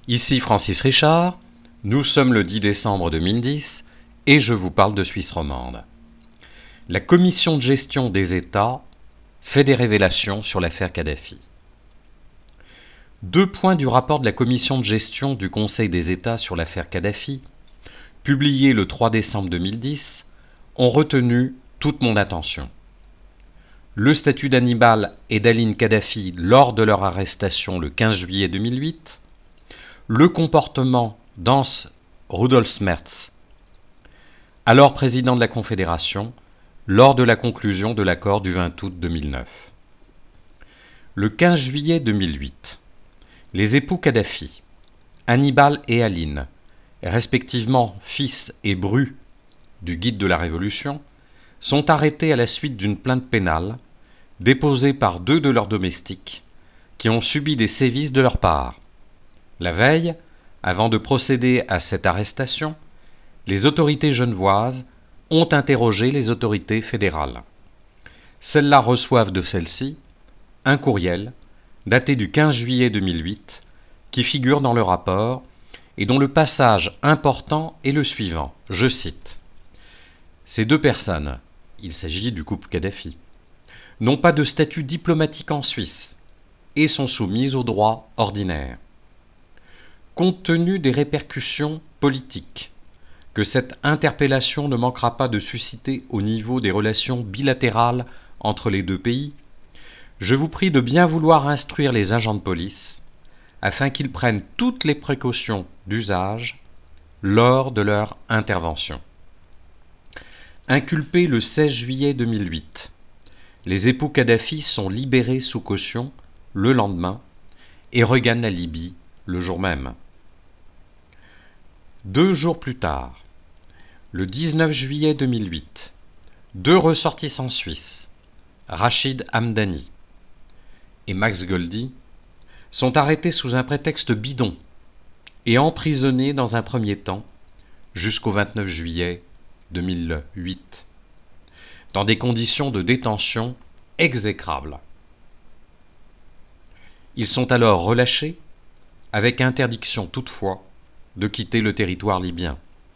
Ici Francis Richard, nous sommes le 10 décembre 2010 et je vous parle de Suisse romande. La commission de gestion des États fait des révélations sur l'affaire Kadhafi. 2 points du rapport de la commission de gestion du Conseil des États sur l'affaire Kadhafi, publié le 3 décembre 2010, ont retenu toute mon attention. Le statut d'Hannibal et d'Aline Kadhafi lors de leur arrestation le 15 juillet 2008, le comportement d'Hans Rudolf Merz, alors président de la Confédération, lors de la conclusion de l'accord du 20 août 2009. Le 15 juillet 2008, les époux Kadhafi, Hannibal et Aline, respectivement fils et bru du guide de la Révolution, sont arrêtés à la suite d'une plainte pénale déposée par 2 de leurs domestiques qui ont subi des sévices de leur part. La veille, avant de procéder à cette arrestation, les autorités genevoises ont interrogé les autorités fédérales. Celles-là reçoivent de celles-ci un courriel daté du 15 juillet 2008 qui figure dans le rapport et dont le passage important est le suivant, je cite. « Ces 2 personnes, il s'agit du couple Kadhafi, n'ont pas de statut diplomatique en Suisse et sont soumises au droit ordinaire. Compte tenu des répercussions politiques que cette interpellation ne manquera pas de susciter au niveau des relations bilatérales entre les 2 pays, je vous prie de bien vouloir instruire les agents de police afin qu'ils prennent toutes les précautions d'usage lors de leur intervention. » Inculpés le 16 juillet 2008, les époux Kadhafi sont libérés sous caution le lendemain et regagnent la Libye le jour même. 2 jours plus tard, le 19 juillet 2008, 2 ressortissants suisses, Rachid Hamdani et Max Goldy, sont arrêtés sous un prétexte bidon et emprisonnés dans un premier temps jusqu'au 29 juillet 2008, dans des conditions de détention exécrables. Ils sont alors relâchés, avec interdiction toutefois de quitter le territoire libyen.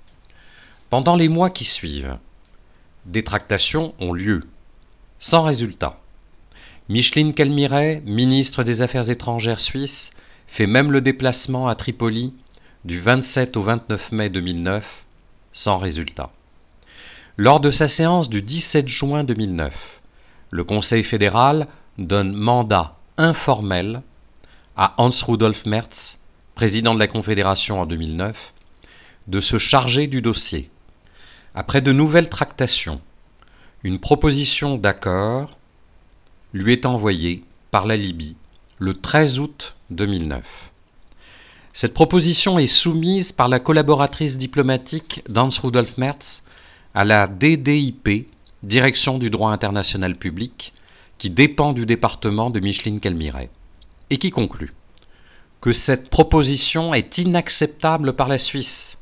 Pendant les mois qui suivent, des tractations ont lieu, sans résultat. Micheline Kelmiret, ministre des Affaires étrangères suisse, fait même le déplacement à Tripoli du 27 au 29 mai 2009, sans résultat. Lors de sa séance du 17 juin 2009, le Conseil fédéral donne mandat informel à Hans Rudolf Merz, président de la Confédération en 2009, de se charger du dossier. Après de nouvelles tractations, une proposition d'accord lui est envoyée par la Libye le 13 août 2009. Cette proposition est soumise par la collaboratrice diplomatique d'Hans Rudolf Merz à la DDIP, Direction du droit international public, qui dépend du département de Micheline Kelmiret, et qui conclut que cette proposition est inacceptable par la Suisse.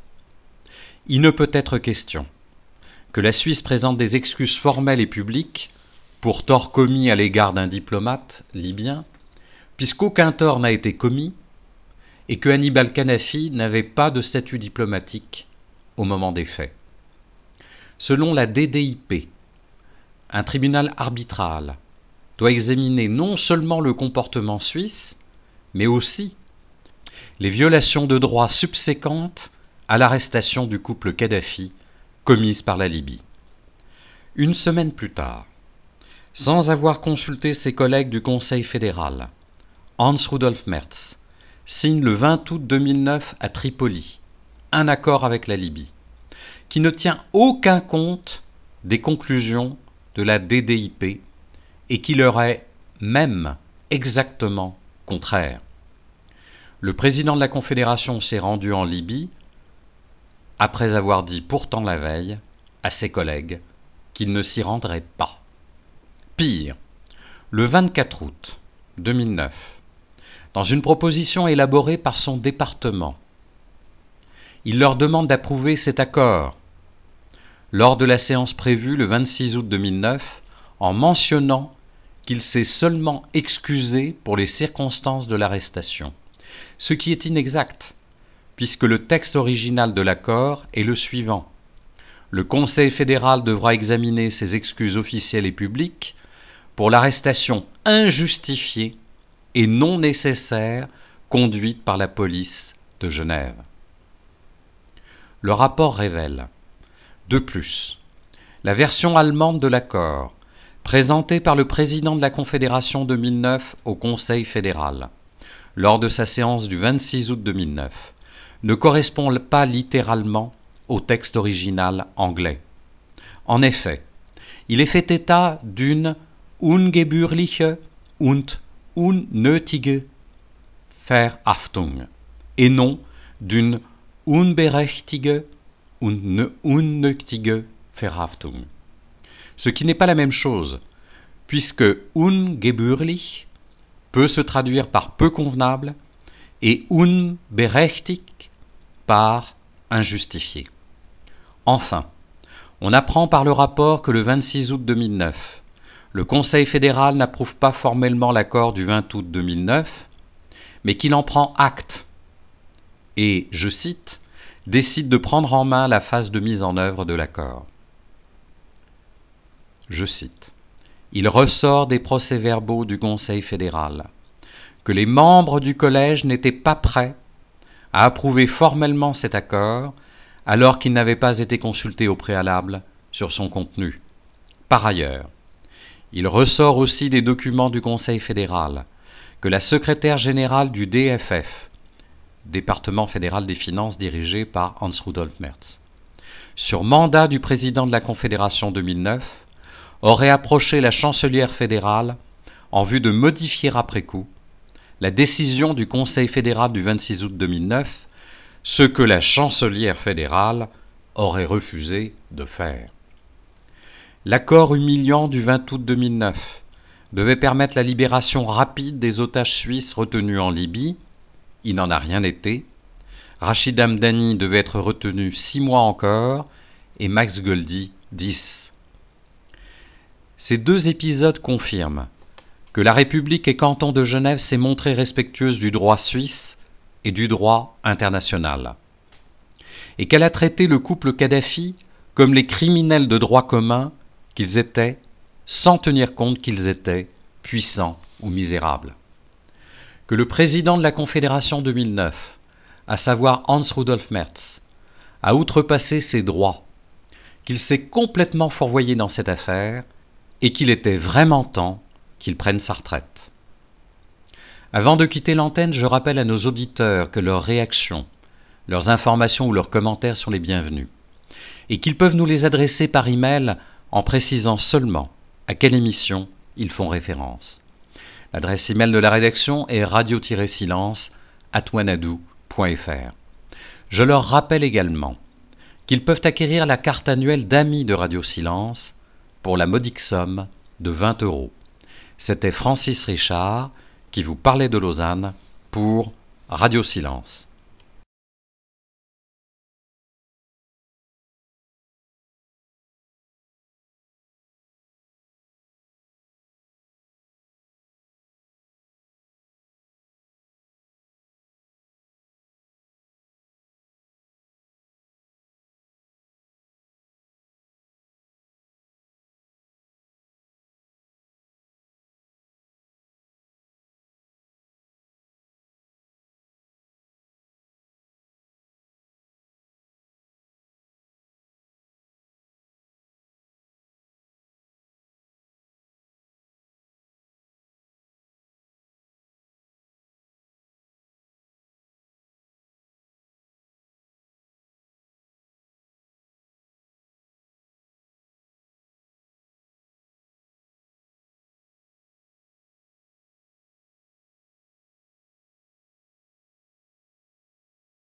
Il ne peut être question que la Suisse présente des excuses formelles et publiques pour tort commis à l'égard d'un diplomate libyen, puisqu'aucun tort n'a été commis et que Hannibal Kadhafi n'avait pas de statut diplomatique au moment des faits. Selon la DDIP, un tribunal arbitral doit examiner non seulement le comportement suisse, mais aussi les violations de droits subséquentes à l'arrestation du couple Kadhafi commises par la Libye. 1 semaine plus tard, sans avoir consulté ses collègues du Conseil fédéral, Hans Rudolf Merz signe le 20 août 2009 à Tripoli un accord avec la Libye qui ne tient aucun compte des conclusions de la DDIP et qui leur est même exactement contraire. Le président de la Confédération s'est rendu en Libye après avoir dit pourtant la veille à ses collègues qu'il ne s'y rendrait pas. Pire, le 24 août 2009, dans une proposition élaborée par son département, il leur demande d'approuver cet accord lors de la séance prévue le 26 août 2009 en mentionnant qu'il s'est seulement excusé pour les circonstances de l'arrestation, ce qui est inexact, puisque le texte original de l'accord est le suivant. Le Conseil fédéral devra examiner ses excuses officielles et publiques pour l'arrestation injustifiée et non nécessaire conduite par la police de Genève. Le rapport révèle, de plus, la version allemande de l'accord, présentée par le président de la Confédération 2009 au Conseil fédéral, lors de sa séance du 26 août 2009, ne correspond pas littéralement au texte original anglais. En effet, il est fait état d'une ungebührliche und unnötige Verhaftung et non d'une unberechtigte und unnötige Verhaftung. Ce qui n'est pas la même chose, puisque ungebührlich peut se traduire par peu convenable et unberechtigt par injustifié. Enfin, on apprend par le rapport que le 26 août 2009, le Conseil fédéral n'approuve pas formellement l'accord du 20 août 2009, mais qu'il en prend acte et, je cite, décide de prendre en main la phase de mise en œuvre de l'accord. Je cite, « Il ressort des procès-verbaux du Conseil fédéral que les membres du collège n'étaient pas prêts à approuver formellement cet accord alors qu'il n'avait pas été consulté au préalable sur son contenu. Par ailleurs, il ressort aussi des documents du Conseil fédéral que la secrétaire générale du DFF, département fédéral des finances dirigé par Hans-Rudolf Merz, sur mandat du président de la Confédération 2009, aurait approché la chancelière fédérale en vue de modifier après coup la décision du Conseil fédéral du 26 août 2009, ce que la chancelière fédérale aurait refusé de faire. L'accord humiliant du 20 août 2009 devait permettre la libération rapide des otages suisses retenus en Libye. Il n'en a rien été. Rachid Hamdani devait être retenu 6 mois encore et Max Goldy 10. Ces deux épisodes confirment que la République et canton de Genève s'est montrée respectueuse du droit suisse et du droit international, et qu'elle a traité le couple Kadhafi comme les criminels de droit commun qu'ils étaient, sans tenir compte qu'ils étaient puissants ou misérables. Que le président de la Confédération 2009, à savoir Hans-Rudolf Merz, a outrepassé ses droits, qu'il s'est complètement fourvoyé dans cette affaire et qu'il était vraiment temps qu'il prenne sa retraite. Avant de quitter l'antenne, je rappelle à nos auditeurs que leurs réactions, leurs informations ou leurs commentaires sont les bienvenus et qu'ils peuvent nous les adresser par email en précisant seulement à quelle émission ils font référence. L'adresse email de la rédaction est radio-silence@wanadoo.fr. Je leur rappelle également qu'ils peuvent acquérir la carte annuelle d'amis de Radio Silence pour la modique somme de 20 €. C'était Francis Richard qui vous parlait de Lausanne pour Radio Silence.